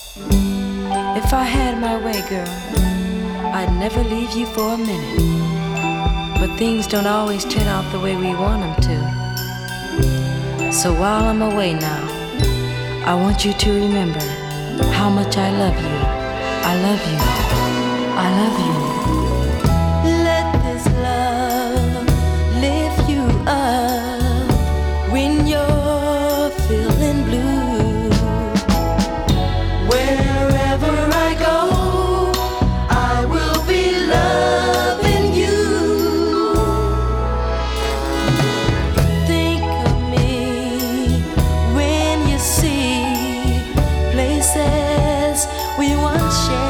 If I had my way, girl, I'd never leave you for a minute. But things don't always turn out the way we want them to. So while I'm away now, I want you to remember how much I love you. I love you. I love you. Let this love lift you up when you're feeling blue. Wherever I go, I will be loving you. Think of me when you see places we once shared.